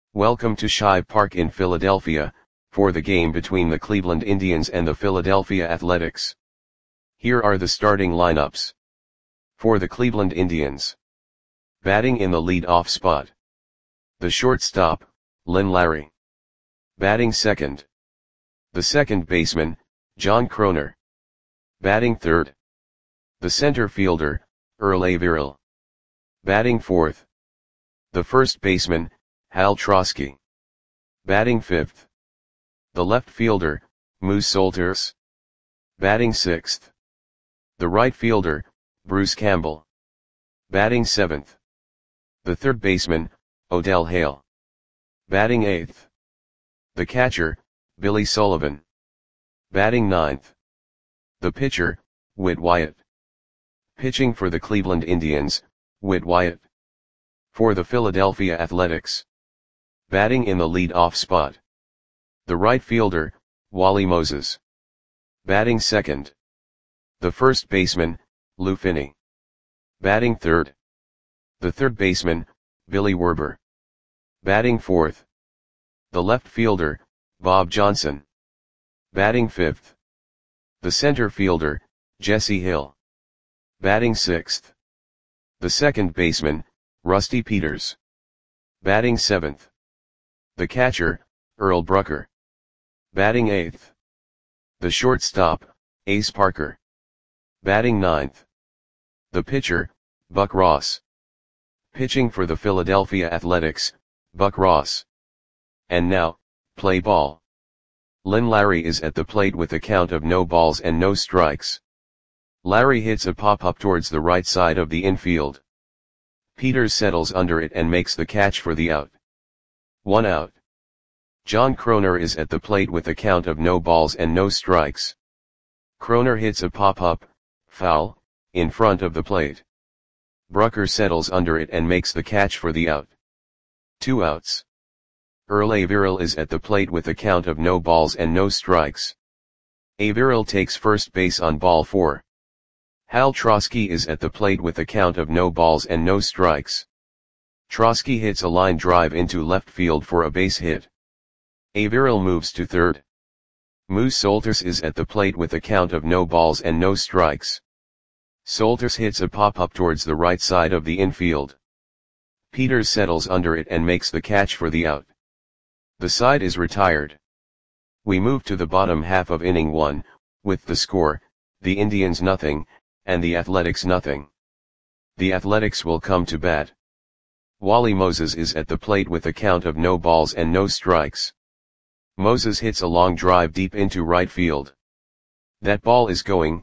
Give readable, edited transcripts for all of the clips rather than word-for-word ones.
Welcome to Shive Park in Philadelphia, for the game between the Cleveland Indians and the Philadelphia Athletics. Here are the starting lineups. For the Cleveland Indians. Batting in the lead-off spot. The shortstop, Lynn Larry. Batting second. The second baseman, John Kroner. Batting third. The center fielder, Earl Averill. Batting fourth. The first baseman, Hal Trosky. Batting fifth. The left fielder, Moose Solters. Batting sixth. The right fielder, Bruce Campbell. Batting seventh. The third baseman, Odell Hale. Batting eighth. The catcher, Billy Sullivan. Batting ninth. The pitcher, Whit Wyatt. Pitching for the Cleveland Indians, Whit Wyatt. For the Philadelphia Athletics. Batting in the lead-off spot. The right fielder, Wally Moses. Batting second. The first baseman, Lou Finney. Batting third. The third baseman, Billy Werber. Batting fourth. The left fielder, Bob Johnson. Batting fifth. The center fielder, Jesse Hill. Batting sixth. The second baseman, Rusty Peters. Batting seventh. The catcher, Earl Brucker. Batting eighth. The shortstop, Ace Parker. Batting ninth. The pitcher, Buck Ross. Pitching for the Philadelphia Athletics, Buck Ross. And now, play ball. Lynn Larry is at the plate with a count of no balls and no strikes. Larry hits a pop-up towards the right side of the infield. Peters settles under it and makes the catch for the out. 1 out. John Kroner is at the plate with a count of no balls and no strikes. Kroner hits a pop-up, foul, in front of the plate. Brucker settles under it and makes the catch for the out. 2 outs. Earl Averill is at the plate with a count of no balls and no strikes. Averill takes first base on ball 4. Hal Trosky is at the plate with a count of no balls and no strikes. Trosky hits a line drive into left field for a base hit. Averill moves to third. Moose Solters is at the plate with a count of no balls and no strikes. Solters hits a pop-up towards the right side of the infield. Peters settles under it and makes the catch for the out. The side is retired. We move to the bottom half of inning 1, with the score, the Indians nothing, and the Athletics nothing. The Athletics will come to bat. Wally Moses is at the plate with a count of no balls and no strikes. Moses hits a long drive deep into right field. That ball is gone.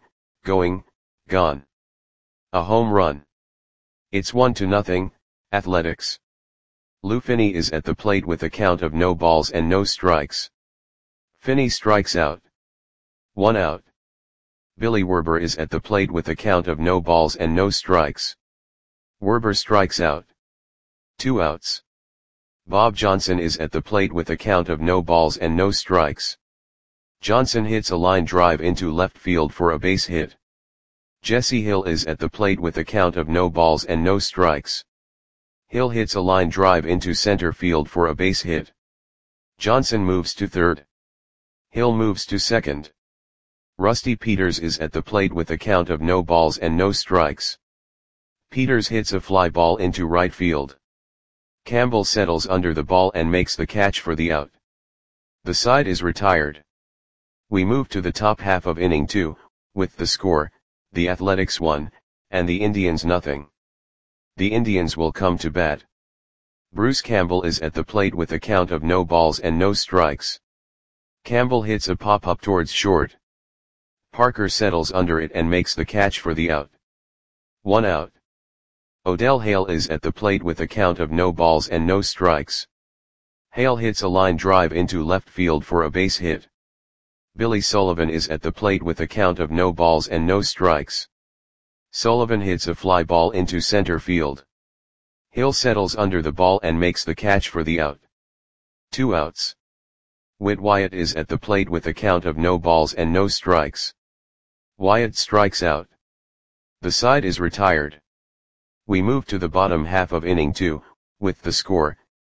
A home run. It's 1-0, Athletics. Lou Finney is at the plate with a count of no balls and no strikes. Finney strikes out. 1 out. Billy Werber is at the plate with a count of no balls and no strikes. Werber strikes out. 2 outs. Bob Johnson is at the plate with a count of no balls and no strikes. Johnson hits a line drive into left field for a base hit. Jesse Hill is at the plate with a count of no balls and no strikes. Hill hits a line drive into center field for a base hit. Johnson moves to third. Hill moves to second. Rusty Peters is at the plate with a count of no balls and no strikes. Peters hits a fly ball into right field. Campbell settles under the ball and makes the catch for the out. The side is retired. We move to the top half of inning 2, with the score, the Athletics 1, and the Indians nothing. The Indians will come to bat. Bruce Campbell is at the plate with a count of no balls and no strikes. Campbell hits a pop-up towards short. Parker settles under it and makes the catch for the out. 1 out. Odell Hale is at the plate with a count of no balls and no strikes. Hale hits a line drive into left field for a base hit. Billy Sullivan is at the plate with a count of no balls and no strikes. Sullivan hits a fly ball into center field. Hill settles under the ball and makes the catch for the out. 2 outs. Whit Wyatt is at the plate with a count of no balls and no strikes. Wyatt strikes out. The side is retired. We move to the bottom half of inning 2, with the score,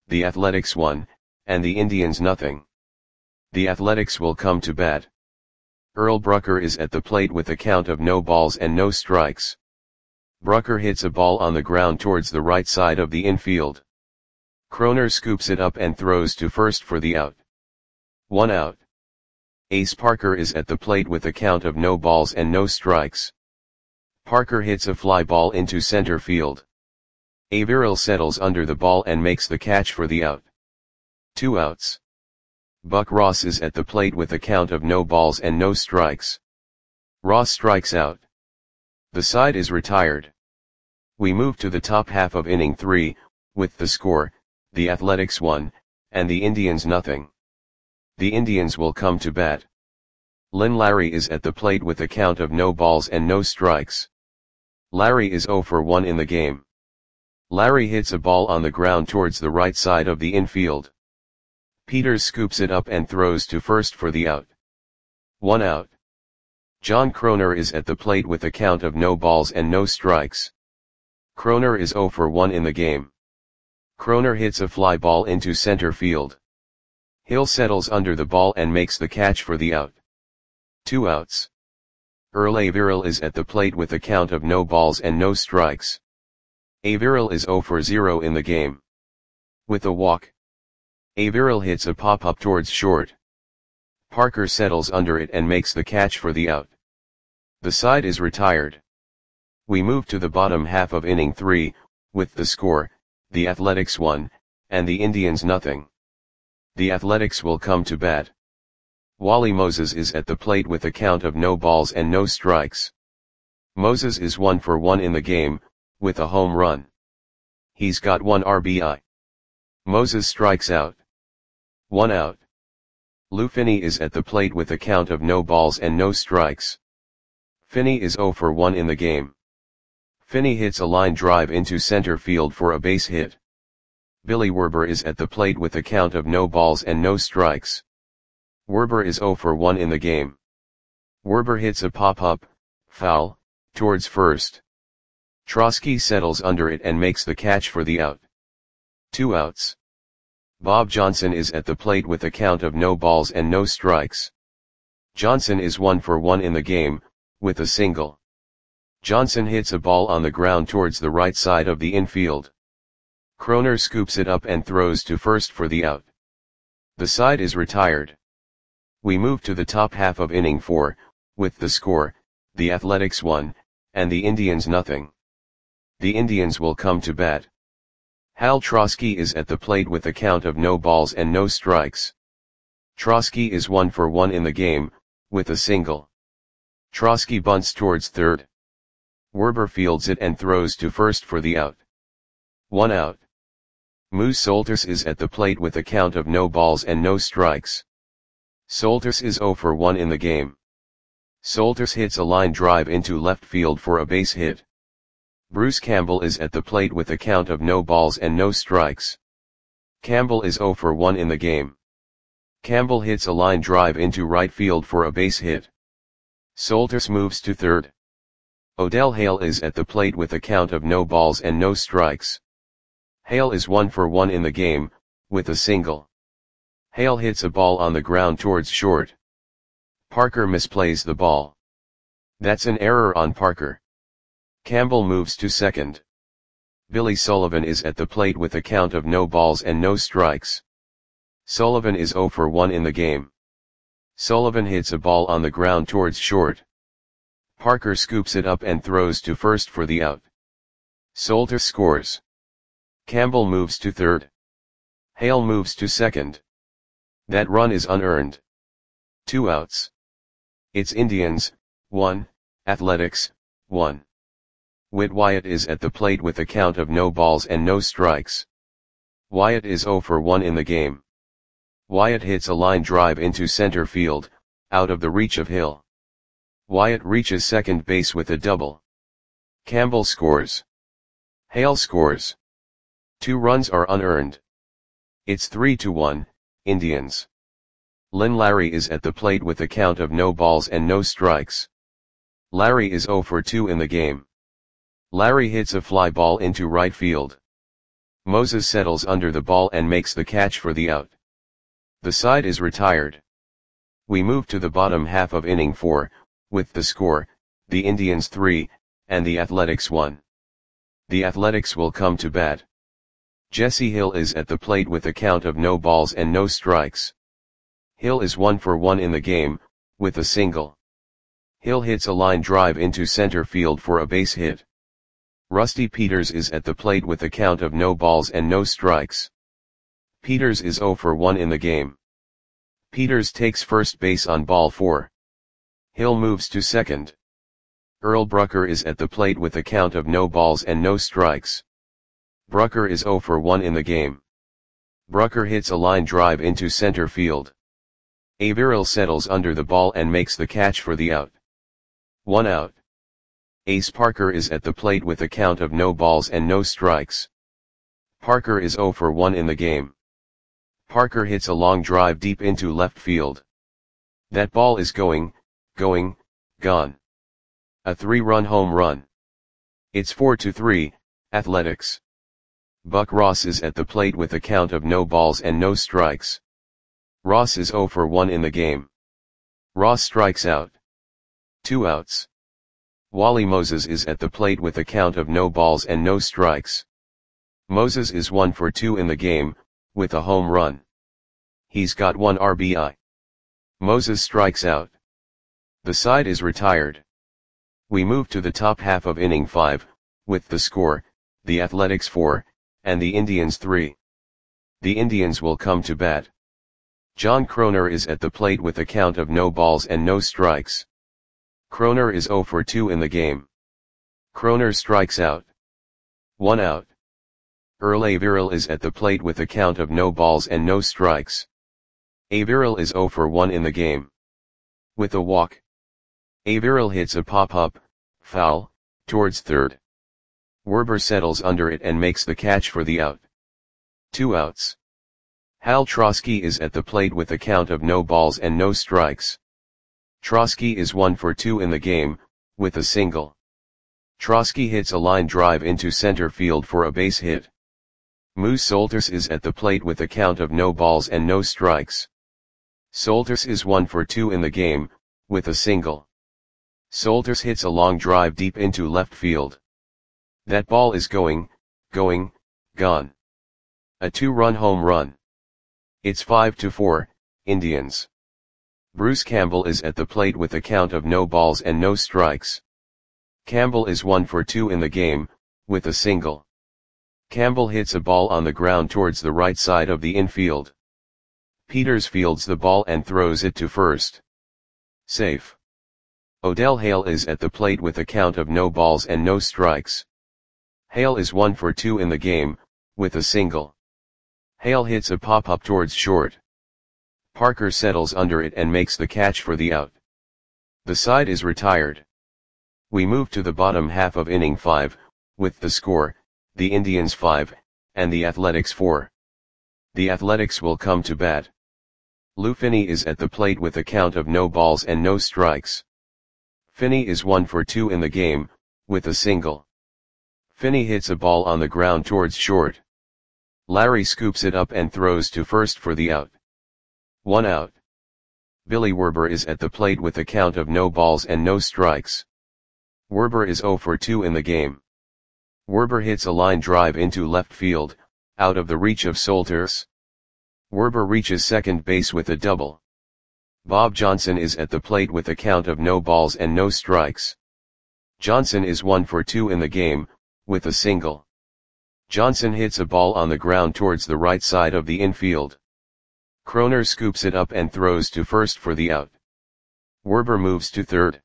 the Athletics 1, and the Indians nothing. The Athletics will come to bat. Earl Brucker is at the plate with a count of no balls and no strikes. Brucker hits a ball on the ground towards the right side of the infield. Kroner scoops it up and throws to first for the out. 1 out. Ace Parker is at the plate with a count of no balls and no strikes. Parker hits a fly ball into center field. Averill settles under the ball and makes the catch for the out. 2 outs. Buck Ross is at the plate with a count of no balls and no strikes. Ross strikes out. The side is retired. We move to the top half of inning 3, with the score, the Athletics 1, and the Indians nothing. The Indians will come to bat. Lynn Larry is at the plate with a count of no balls and no strikes. Larry is 0 for 1 in the game. Larry hits a ball on the ground towards the right side of the infield. Peters scoops it up and throws to first for the out. 1 out. John Kroner is at the plate with a count of no balls and no strikes. Kroner is 0 for 1 in the game. Kroner hits a fly ball into center field. Hill settles under the ball and makes the catch for the out. 2 outs. Earl Averill is at the plate with a count of no balls and no strikes. Averill is 0 for 0 in the game. With a walk, Averill hits a pop-up towards short. Parker settles under it and makes the catch for the out. The side is retired. We move to the bottom half of inning 3, with the score, the Athletics 1, and the Indians nothing. The Athletics will come to bat. Wally Moses is at the plate with a count of no balls and no strikes. Moses is 1 for 1 in the game, with a home run. He's got 1 RBI. Moses strikes out. 1 out. Lou Finney is at the plate with a count of no balls and no strikes. Finney is 0 for 1 in the game. Finney hits a line drive into center field for a base hit. Billy Werber is at the plate with a count of no balls and no strikes. Werber is 0 for 1 in the game. Werber hits a pop-up, foul, towards first. Trosky settles under it and makes the catch for the out. 2 outs. Bob Johnson is at the plate with a count of no balls and no strikes. Johnson is 1 for 1 in the game, with a single. Johnson hits a ball on the ground towards the right side of the infield. Kroner scoops it up and throws to first for the out. The side is retired. We move to the top half of inning 4, with the score, the Athletics 1, and the Indians nothing. The Indians will come to bat. Hal Trosky is at the plate with a count of no balls and no strikes. Trosky is 1 for 1 in the game, with a single. Trosky bunts towards third. Werber fields it and throws to first for the out. 1 out. Moose Solters is at the plate with a count of no balls and no strikes. Solters is 0 for 1 in the game. Solters hits a line drive into left field for a base hit. Bruce Campbell is at the plate with a count of no balls and no strikes. Campbell is 0 for 1 in the game. Campbell hits a line drive into right field for a base hit. Solters moves to third. Odell Hale is at the plate with a count of no balls and no strikes. Hale is 1 for 1 in the game, with a single. Hale hits a ball on the ground towards short. Parker misplays the ball. That's an error on Parker. Campbell moves to second. Billy Sullivan is at the plate with a count of no balls and no strikes. Sullivan is 0 for 1 in the game. Sullivan hits a ball on the ground towards short. Parker scoops it up and throws to first for the out. Solters scores. Campbell moves to third. Hale moves to second. That run is unearned. 2 outs. It's Indians, 1, Athletics, 1. Whit Wyatt is at the plate with a count of no balls and no strikes. Wyatt is 0 for 1 in the game. Wyatt hits a line drive into center field, out of the reach of Hill. Wyatt reaches second base with a double. Campbell scores. Hale scores. 2 runs are unearned. It's 3-1, Indians. Lynn Larry is at the plate with a count of no balls and no strikes. Larry is 0 for 2 in the game. Larry hits a fly ball into right field. Moses settles under the ball and makes the catch for the out. The side is retired. We move to the bottom half of inning 4, with the score, the Indians 3, and the Athletics 1. The Athletics will come to bat. Jesse Hill is at the plate with a count of no balls and no strikes. Hill is 1 for 1 in the game, with a single. Hill hits a line drive into center field for a base hit. Rusty Peters is at the plate with a count of no balls and no strikes. Peters is 0 for 1 in the game. Peters takes first base on ball 4. Hill moves to second. Earl Brucker is at the plate with a count of no balls and no strikes. Brucker is 0 for 1 in the game. Brucker hits a line drive into center field. Averill settles under the ball and makes the catch for the out. 1 out. Ace Parker is at the plate with a count of no balls and no strikes. Parker is 0 for 1 in the game. Parker hits a long drive deep into left field. That ball is going, gone. A 3-run home run. It's 4-3, Athletics. Buck Ross is at the plate with a count of no balls and no strikes. Ross is 0 for 1 in the game. Ross strikes out. 2 outs. Wally Moses is at the plate with a count of no balls and no strikes. Moses is 1 for 2 in the game, with a home run. He's got 1 RBI. Moses strikes out. The side is retired. We move to the top half of inning 5, with the score, the Athletics 4, and the Indians 3. The Indians will come to bat. John Kroner is at the plate with a count of no balls and no strikes. Kroner is 0 for 2 in the game. Kroner strikes out. 1 out. Earl Averill is at the plate with a count of no balls and no strikes. Averill is 0 for 1 in the game. With a walk. Averill hits a pop-up, foul, towards third. Werber settles under it and makes the catch for the out. 2 outs. Hal Trosky is at the plate with a count of no balls and no strikes. Trosky is 1 for 2 in the game, with a single. Trosky hits a line drive into center field for a base hit. Moose Solters is at the plate with a count of no balls and no strikes. Solters is 1 for 2 in the game, with a single. Solters hits a long drive deep into left field. That ball is going, gone. A 2-run home run. It's 5-4, Indians. Bruce Campbell is at the plate with a count of no balls and no strikes. Campbell is 1 for 2 in the game, with a single. Campbell hits a ball on the ground towards the right side of the infield. Peters fields the ball and throws it to first. Safe. Odell Hale is at the plate with a count of no balls and no strikes. Hale is 1 for 2 in the game, with a single. Hale hits a pop-up towards short. Parker settles under it and makes the catch for the out. The side is retired. We move to the bottom half of inning 5, with the score, the Indians 5, and the Athletics 4. The Athletics will come to bat. Lou Finney is at the plate with a count of no balls and no strikes. Finney is 1 for 2 in the game, with a single. Finney hits a ball on the ground towards short. Larry scoops it up and throws to first for the out. 1 out. Billy Werber is at the plate with a count of no balls and no strikes. Werber is 0 for 2 in the game. Werber hits a line drive into left field, out of the reach of Solters. Werber reaches second base with a double. Bob Johnson is at the plate with a count of no balls and no strikes. Johnson is 1 for 2 in the game, with a single. Johnson hits a ball on the ground towards the right side of the infield. Kroner scoops it up and throws to first for the out. Werber moves to third.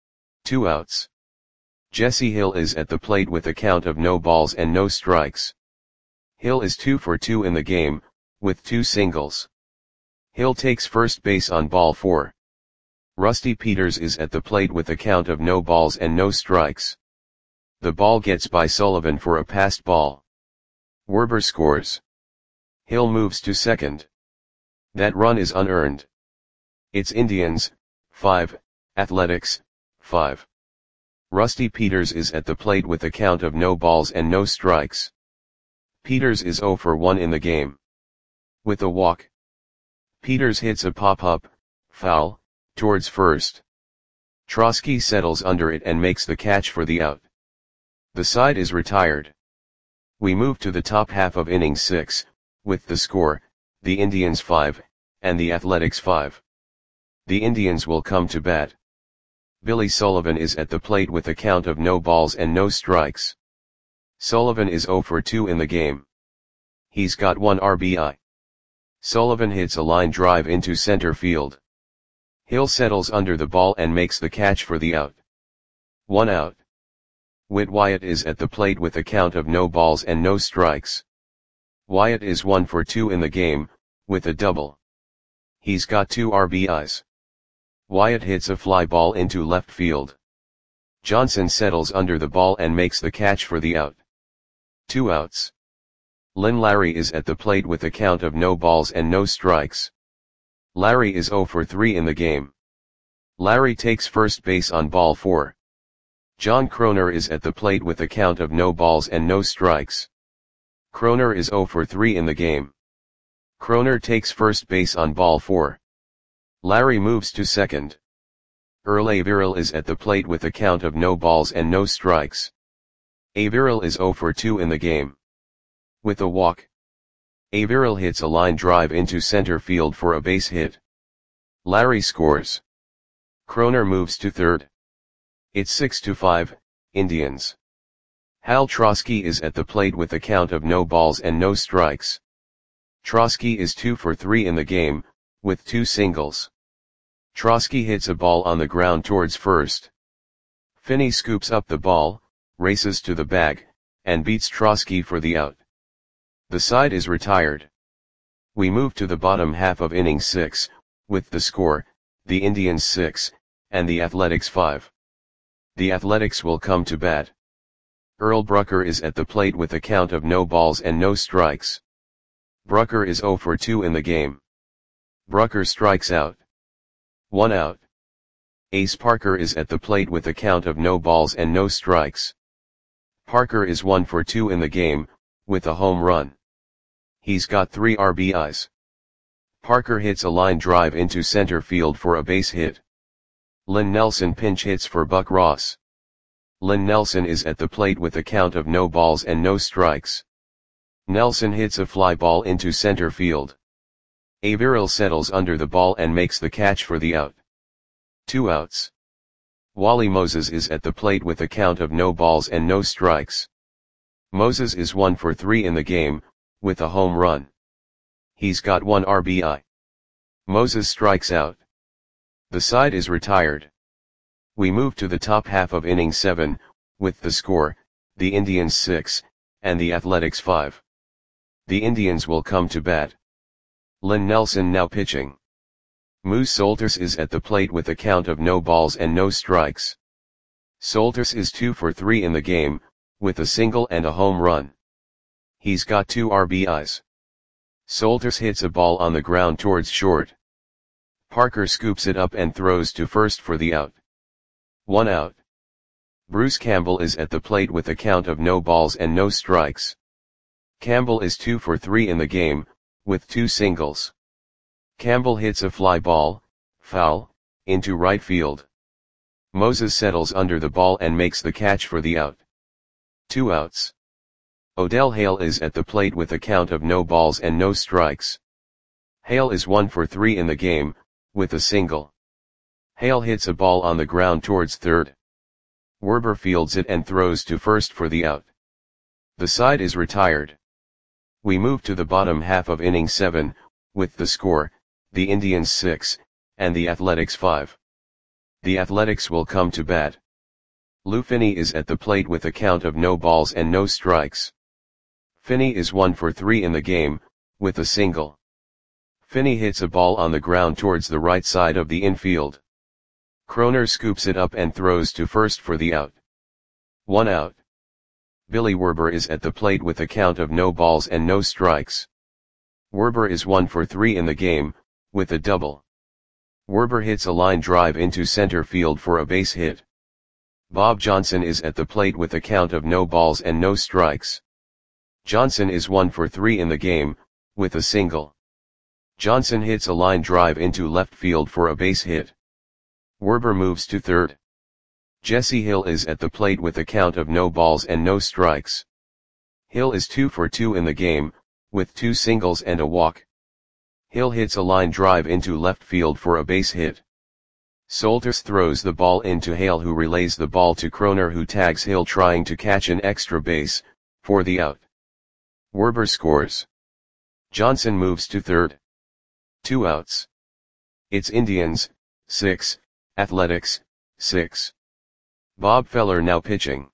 2 outs. Jesse Hill is at the plate with a count of no balls and no strikes. Hill is 2 for 2 in the game, with 2 singles. Hill takes first base on ball 4. Rusty Peters is at the plate with a count of no balls and no strikes. The ball gets by Sullivan for a passed ball. Werber scores. Hill moves to second. That run is unearned. It's Indians, 5, Athletics, 5. Rusty Peters is at the plate with a count of no balls and no strikes. Peters is 0 for 1 in the game. With a walk, Peters hits a pop-up, foul, towards first. Trosky settles under it and makes the catch for the out. The side is retired. We move to the top half of inning 6, with the score, the Indians 5, and the Athletics 5. The Indians will come to bat. Billy Sullivan is at the plate with a count of no balls and no strikes. Sullivan is 0 for 2 in the game. He's got 1 RBI. Sullivan hits a line drive into center field. Hill settles under the ball and makes the catch for the out. 1 out. Whit Wyatt is at the plate with a count of no balls and no strikes. Wyatt is 1 for 2 in the game, with a double. He's got 2 RBIs. Wyatt hits a fly ball into left field. Johnson settles under the ball and makes the catch for the out. 2 outs. Lynn Larry is at the plate with a count of no balls and no strikes. Larry is 0 for 3 in the game. Larry takes first base on ball 4. John Kroner is at the plate with a count of no balls and no strikes. Kroner is 0 for 3 in the game. Kroner takes first base on ball 4. Larry moves to second. Earl Averill is at the plate with a count of no balls and no strikes. Averill is 0 for 2 in the game. With a walk, Averill hits a line drive into center field for a base hit. Larry scores. Kroner moves to third. It's 6-5, Indians. Hal Trosky is at the plate with a count of no balls and no strikes. Trosky is 2 for 3 in the game, with 2 singles. Trosky hits a ball on the ground towards first. Finney scoops up the ball, races to the bag, and beats Trosky for the out. The side is retired. We move to the bottom half of inning 6, with the score, the Indians 6, and the Athletics 5. The Athletics will come to bat. Earl Brucker is at the plate with a count of no balls and no strikes. Brucker is 0 for 2 in the game. Brucker strikes out. 1 out. Ace Parker is at the plate with a count of no balls and no strikes. Parker is 1 for 2 in the game, with a home run. He's got 3 RBIs. Parker hits a line drive into center field for a base hit. Lynn Nelson pinch hits for Buck Ross. Lynn Nelson is at the plate with a count of no balls and no strikes. Nelson hits a fly ball into center field. Averill settles under the ball and makes the catch for the out. 2 outs. Wally Moses is at the plate with a count of no balls and no strikes. Moses is 1 for 3 in the game, with a home run. He's got 1 RBI. Moses strikes out. The side is retired. We move to the top half of inning 7, with the score, the Indians 6, and the Athletics 5. The Indians will come to bat. Lynn Nelson now pitching. Moose Solters is at the plate with a count of no balls and no strikes. Solters is 2 for 3 in the game, with a single and a home run. He's got 2 RBIs. Solters hits a ball on the ground towards short. Parker scoops it up and throws to first for the out. 1 out. Bruce Campbell is at the plate with a count of no balls and no strikes. Campbell is 2 for 3 in the game, with 2 singles. Campbell hits a fly ball, foul, into right field. Moses settles under the ball and makes the catch for the out. 2 outs. Odell Hale is at the plate with a count of no balls and no strikes. Hale is 1 for 3 in the game, with a single. Hale hits a ball on the ground towards third. Werber fields it and throws to first for the out. The side is retired. We move to the bottom half of inning 7, with the score, the Indians 6, and the Athletics 5. The Athletics will come to bat. Lou Finney is at the plate with a count of no balls and no strikes. Finney is 1 for 3 in the game, with a single. Finney hits a ball on the ground towards the right side of the infield. Kroner scoops it up and throws to first for the out. 1 out. Billy Werber is at the plate with a count of no balls and no strikes. Werber is 1 for 3 in the game, with a double. Werber hits a line drive into center field for a base hit. Bob Johnson is at the plate with a count of no balls and no strikes. Johnson is 1 for 3 in the game, with a single. Johnson hits a line drive into left field for a base hit. Werber moves to third. Jesse Hill is at the plate with a count of no balls and no strikes. Hill is 2 for 2 in the game, with 2 singles and a walk. Hill hits a line drive into left field for a base hit. Soltis throws the ball into Hale, who relays the ball to Kroner, who tags Hill trying to catch an extra base, for the out. Werber scores. Johnson moves to third. 2 outs. It's Indians, 6, Athletics, 6. Bob Feller now pitching.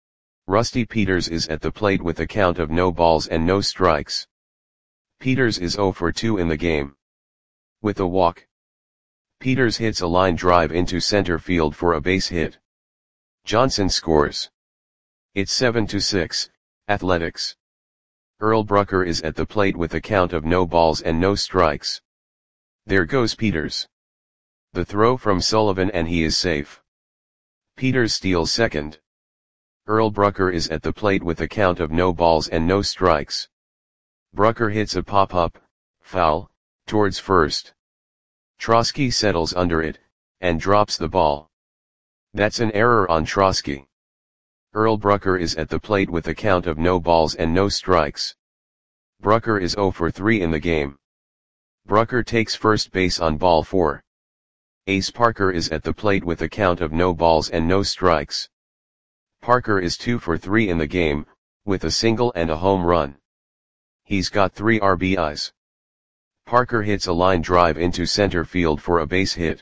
Rusty Peters is at the plate with a count of no balls and no strikes. Peters is 0 for 2 in the game. With a walk. Peters hits a line drive into center field for a base hit. Johnson scores. It's 7-6, Athletics. Earl Brucker is at the plate with a count of no balls and no strikes. There goes Peters. The throw from Sullivan and he is safe. Peters steals second. Earl Brucker is at the plate with a count of no balls and no strikes. Brucker hits a pop-up, foul, towards first. Trosky settles under it, and drops the ball. That's an error on Trosky. Earl Brucker is at the plate with a count of no balls and no strikes. Brucker is 0 for 3 in the game. Brucker takes first base on ball 4. Ace Parker is at the plate with a count of no balls and no strikes. Parker is 2 for 3 in the game, with a single and a home run. He's got 3 RBIs. Parker hits a line drive into center field for a base hit.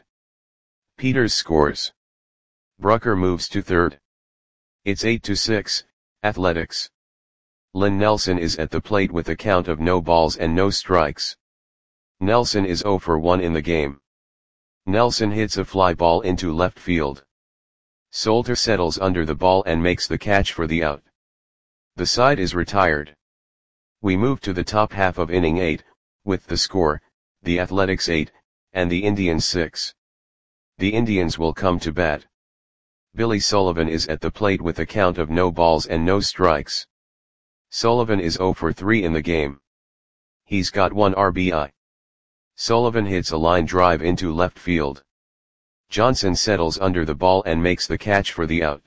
Peters scores. Brucker moves to third. It's 8-6, Athletics. Lynn Nelson is at the plate with a count of no balls and no strikes. Nelson is 0 for 1 in the game. Nelson hits a fly ball into left field. Solter settles under the ball and makes the catch for the out. The side is retired. We move to the top half of inning 8, with the score, the Athletics 8, and the Indians 6. The Indians will come to bat. Billy Sullivan is at the plate with a count of no balls and no strikes. Sullivan is 0 for 3 in the game. He's got 1 RBI. Sullivan hits a line drive into left field. Johnson settles under the ball and makes the catch for the out.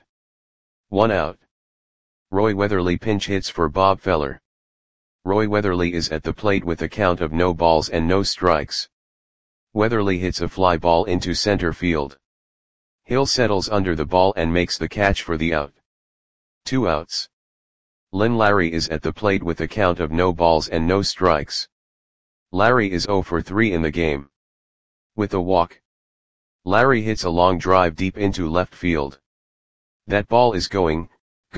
1 out. Roy Weatherly pinch hits for Bob Feller. Roy Weatherly is at the plate with a count of no balls and no strikes. Weatherly hits a fly ball into center field. Hill settles under the ball and makes the catch for the out. 2 outs. Lynn Larry is at the plate with a count of no balls and no strikes. Larry is 0 for 3 in the game. With a walk. Larry hits a long drive deep into left field. That ball is gone.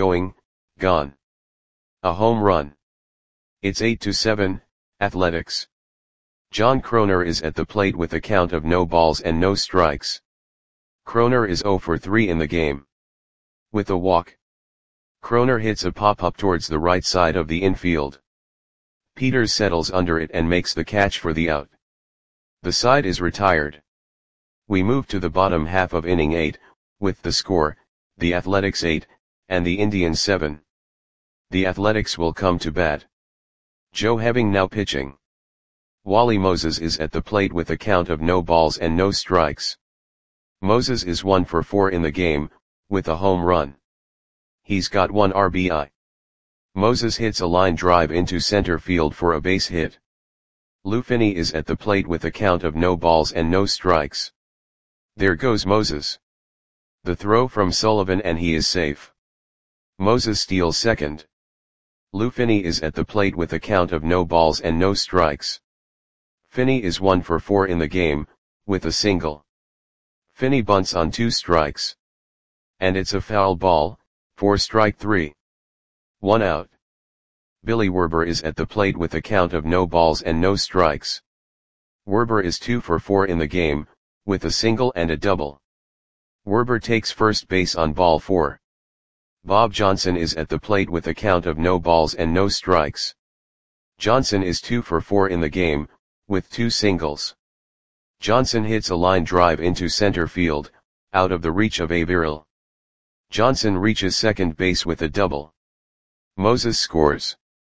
A home run. It's 8-7, Athletics. John Kroner is at the plate with a count of no balls and no strikes. Kroner is 0 for 3 in the game. With a walk. Kroner hits a pop-up towards the right side of the infield. Peters settles under it and makes the catch for the out. The side is retired. We move to the bottom half of inning 8, with the score, the Athletics 8, and the Indians 7. The Athletics will come to bat. Joe Heving now pitching. Wally Moses is at the plate with a count of no balls and no strikes. Moses is 1 for 4 in the game, with a home run. He's got 1 RBI. Moses hits a line drive into center field for a base hit. Lou Finney is at the plate with a count of no balls and no strikes. There goes Moses. The throw from Sullivan and he is safe. Moses steals second. Lou Finney is at the plate with a count of no balls and no strikes. Finney is 1 for 4 in the game, with a single. Finney bunts on 2 strikes. And it's a foul ball, for strike 3. 1 out. Billy Werber is at the plate with a count of no balls and no strikes. Werber is 2 for 4 in the game, with a single and a double. Werber takes first base on ball 4. Bob Johnson is at the plate with a count of no balls and no strikes. Johnson is 2 for 4 in the game, with 2 singles. Johnson hits a line drive into center field, out of the reach of Averill. Johnson reaches second base with a double. Moses scores.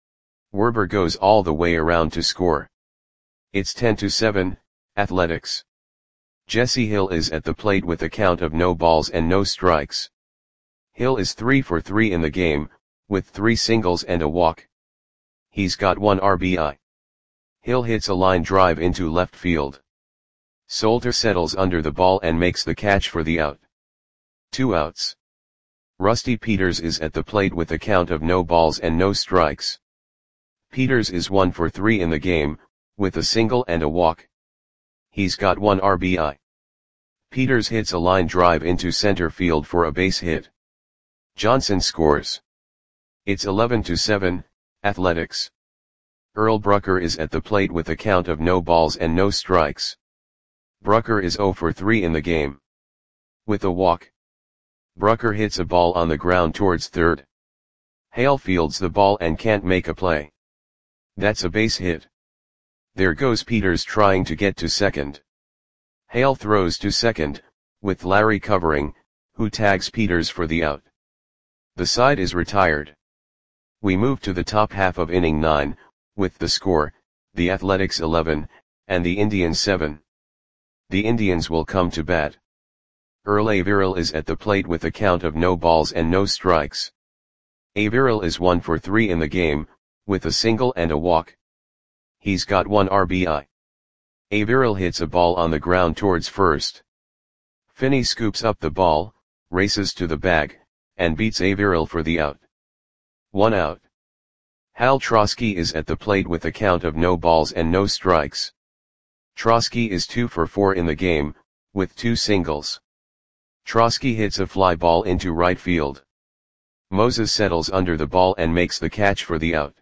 Werber goes all the way around to score. It's 10-7, Athletics. Jesse Hill is at the plate with a count of no balls and no strikes. Hill is 3 for 3 in the game, with 3 singles and a walk. He's got 1 RBI. Hill hits a line drive into left field. Solter settles under the ball and makes the catch for the out. 2 outs. Rusty Peters is at the plate with a count of no balls and no strikes. Peters is 1 for 3 in the game, with a single and a walk. He's got 1 RBI. Peters hits a line drive into center field for a base hit. Johnson scores. It's 11-7, Athletics. Earl Brucker is at the plate with a count of no balls and no strikes. Brucker is 0 for 3 in the game. With a walk. Brucker hits a ball on the ground towards third. Hale fields the ball and can't make a play. That's a base hit. There goes Peters trying to get to second. Hale throws to second, with Larry covering, who tags Peters for the out. The side is retired. We move to the top half of inning 9, with the score, the Athletics 11, and the Indians 7. The Indians will come to bat. Earl Averill is at the plate with a count of no balls and no strikes. Averill is 1 for 3 in the game, with a single and a walk. He's got 1 RBI. Averill hits a ball on the ground towards first. Finney scoops up the ball, races to the bag, and beats Averill for the out. 1 out. Hal Trosky is at the plate with a count of no balls and no strikes. Trosky is 2 for 4 in the game, with 2 singles. Trosky hits a fly ball into right field. Moses settles under the ball and makes the catch for the out.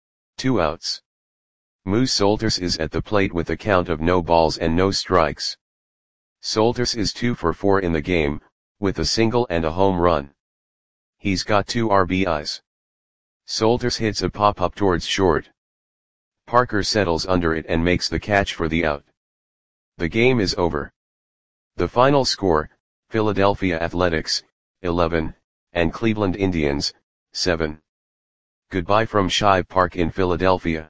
2 outs. Moose Solters is at the plate with a count of no balls and no strikes. Solters is 2 for 4 in the game, with a single and a home run. He's got 2 RBIs. Solters hits a pop-up towards short. Parker settles under it and makes the catch for the out. The game is over. The final score, Philadelphia Athletics, 11, and Cleveland Indians, 7. Goodbye from Shive Park in Philadelphia.